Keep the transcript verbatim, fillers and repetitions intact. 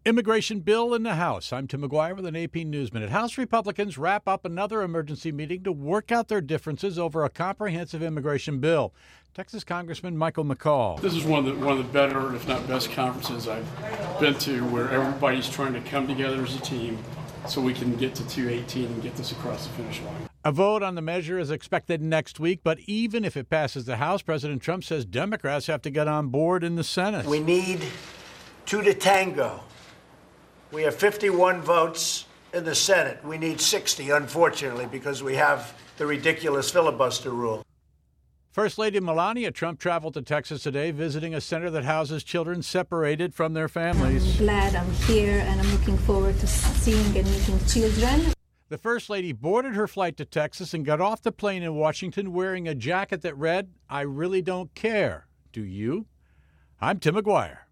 Immigration bill in the House. I'm Tim McGuire with an A P News Minute. House Republicans wrap up another emergency meeting to work out their differences over a comprehensive immigration bill. Texas Congressman Michael McCaul. This is one of the one of the better, if not best, conferences I've been to, where everybody's trying to come together as a team so we can get to two eighteen and get this across the finish line. A vote on the measure is expected next week, but even if it passes the House, President Trump says Democrats have to get on board in the Senate. We need two to tango. We have fifty-one votes in the Senate. We need sixty, unfortunately, because we have the ridiculous filibuster rule. First Lady Melania Trump traveled to Texas today, visiting a center that houses children separated from their families. I'm glad I'm here, and I'm looking forward to seeing and meeting children. The First Lady boarded her flight to Texas and got off the plane in Washington wearing a jacket that read, "I really don't care. Do you?" I'm Tim McGuire.